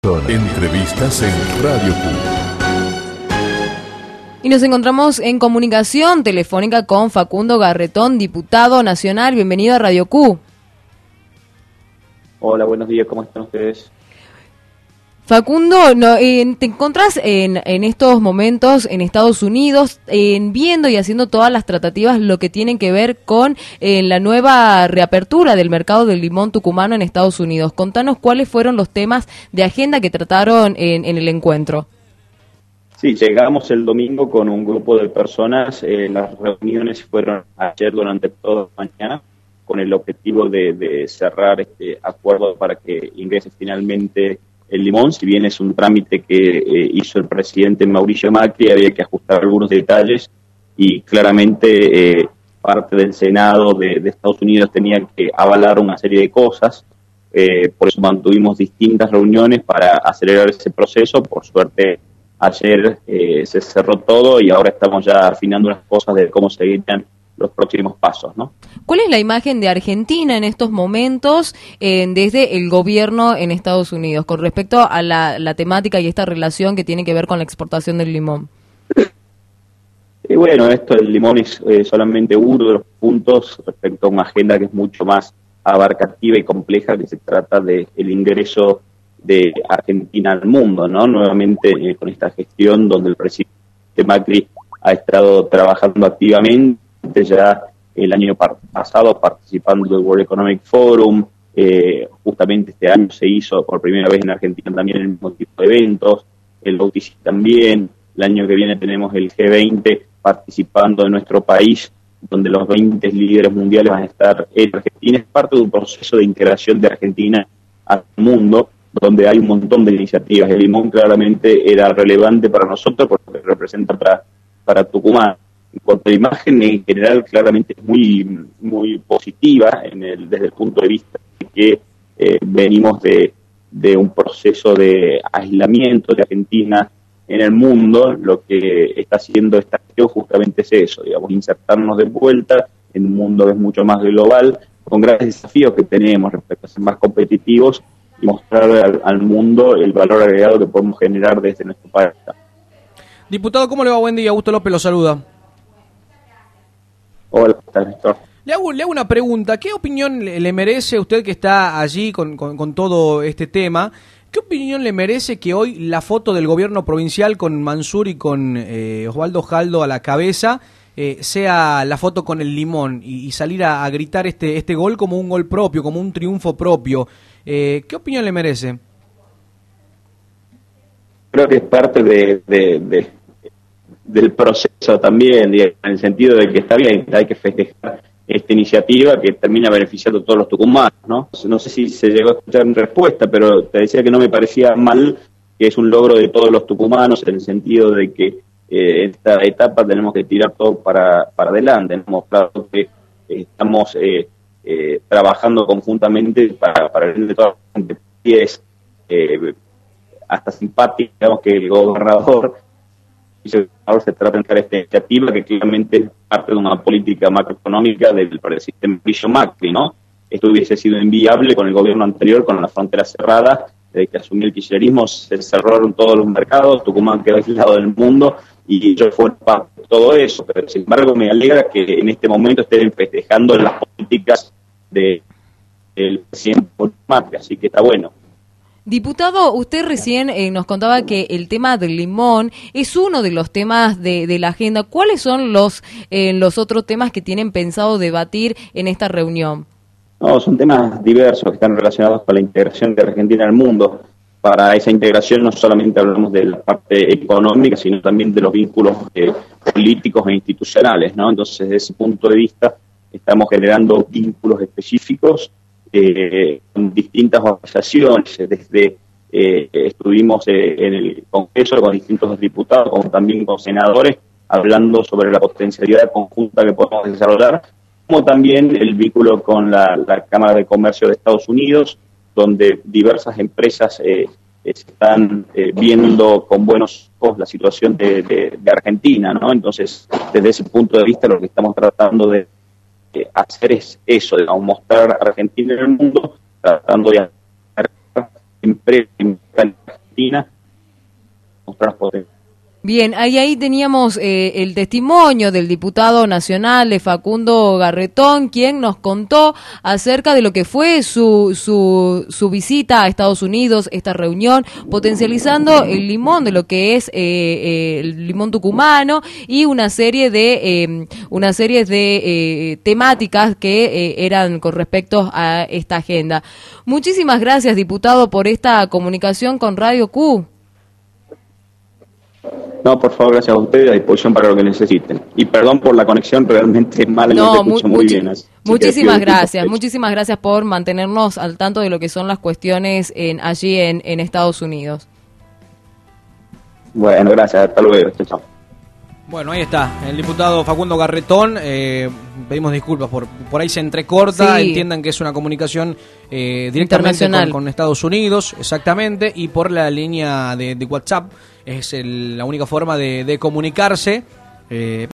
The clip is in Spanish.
Entrevistas en Radio Q. Y nos encontramos en comunicación telefónica con Facundo Garretón, diputado nacional. Bienvenido a Radio Q. Hola, buenos días, ¿cómo están ustedes? Facundo, te encontrás en estos momentos en Estados Unidos, viendo y haciendo todas las tratativas lo que tienen que ver con la nueva reapertura del mercado del limón tucumano en Estados Unidos. Contanos cuáles fueron los temas de agenda que trataron en el encuentro. Sí, llegamos el domingo con un grupo de personas. Las reuniones fueron ayer durante toda la mañana con el objetivo de cerrar este acuerdo para que ingrese finalmente el limón. Si bien es un trámite que hizo el presidente Mauricio Macri, había que ajustar algunos detalles y claramente parte del Senado de Estados Unidos tenía que avalar una serie de cosas. Por eso mantuvimos distintas reuniones para acelerar ese proceso. Por suerte ayer se cerró todo y ahora estamos ya afinando unas cosas de cómo seguirían los próximos pasos, ¿no? ¿Cuál es la imagen de Argentina en estos momentos desde el gobierno en Estados Unidos con respecto a la temática y esta relación que tiene que ver con la exportación del limón? Y bueno, esto del limón es solamente uno de los puntos respecto a una agenda que es mucho más abarcativa y compleja, que se trata del ingreso de Argentina al mundo, ¿no? Nuevamente con esta gestión donde el presidente Macri ha estado trabajando activamente ya el año pasado participando del World Economic Forum. Justamente este año se hizo por primera vez en Argentina también el mismo tipo de eventos, el OTC también. El año que viene tenemos el G20 participando en nuestro país, donde los 20 líderes mundiales van a estar en Argentina. Es parte de un proceso de integración de Argentina al mundo, donde hay un montón de iniciativas. El limón claramente era relevante para nosotros porque representa para Tucumán. En cuanto a la imagen en general, claramente es muy positiva desde el punto de vista de que venimos de un proceso de aislamiento de Argentina en el mundo. Lo que está haciendo esta acción justamente es eso, digamos, insertarnos de vuelta en un mundo que es mucho más global, con grandes desafíos que tenemos respecto a ser más competitivos y mostrar al mundo el valor agregado que podemos generar desde nuestro país. Diputado, ¿cómo le va? Buen día. Augusto López lo saluda. Hola, ¿qué tal, Néstor? Le hago una pregunta. ¿Qué opinión le merece usted que está allí con todo este tema? ¿Qué opinión le merece que hoy la foto del gobierno provincial con Mansur y con Osvaldo Jaldo a la cabeza sea la foto con el limón y salir a gritar este gol como un gol propio, como un triunfo propio? ¿Qué opinión le merece? Creo que es parte del proceso también, digamos, en el sentido de que está bien, hay que festejar esta iniciativa que termina beneficiando a todos los tucumanos, ¿no? No sé si se llegó a escuchar en respuesta, pero te decía que no me parecía mal, que es un logro de todos los tucumanos en el sentido de que en esta etapa tenemos que tirar todo para adelante. Hemos mostrado que estamos trabajando conjuntamente para el bien de toda la gente. Y es hasta simpático, digamos, que el gobernador ahora se trata de entrar esta iniciativa que claramente es parte de una política macroeconómica del presidente Mauricio Macri, ¿no? Esto hubiese sido inviable con el gobierno anterior, con las fronteras cerradas. Desde que asumió el kirchnerismo se cerraron todos los mercados, Tucumán quedó aislado del mundo y yo fui parte de todo eso. Pero sin embargo me alegra que en este momento estén festejando las políticas del presidente Macri, así que está bueno. Diputado, usted recién nos contaba que el tema del limón es uno de los temas de la agenda. ¿Cuáles son los otros temas que tienen pensado debatir en esta reunión? No, son temas diversos que están relacionados con la integración de Argentina al mundo. Para esa integración no solamente hablamos de la parte económica, sino también de los vínculos políticos e institucionales, ¿no? Entonces, desde ese punto de vista, estamos generando vínculos específicos con distintas organizaciones. Desde estuvimos en el Congreso con distintos diputados, como también con senadores, hablando sobre la potencialidad conjunta que podemos desarrollar, como también el vínculo con la Cámara de Comercio de Estados Unidos, donde diversas empresas están viendo con buenos ojos la situación de Argentina, ¿no? Entonces, desde ese punto de vista, lo que estamos tratando de hacer es eso, digamos, mostrar a Argentina en el mundo, tratando de empresa en Argentina, mostrar potencia. Bien, ahí teníamos el testimonio del diputado nacional de Facundo Garretón, quien nos contó acerca de lo que fue su visita a Estados Unidos, esta reunión, potencializando el limón, de lo que es el limón tucumano, y una serie de temáticas que eran con respecto a esta agenda. Muchísimas gracias, diputado, por esta comunicación con Radio Q. No, por favor, gracias a ustedes, a disposición para lo que necesiten. Y perdón por la conexión realmente mala, no se escucha muy bien. Muchísimas gracias por mantenernos al tanto de lo que son las cuestiones allí en Estados Unidos. Bueno, gracias, hasta luego. Chao. Bueno, ahí está, el diputado Facundo Garretón. Pedimos disculpas por ahí se entrecorta, sí. Entiendan que es una comunicación directamente con Estados Unidos, exactamente, y por la línea de WhatsApp es la única forma de comunicarse.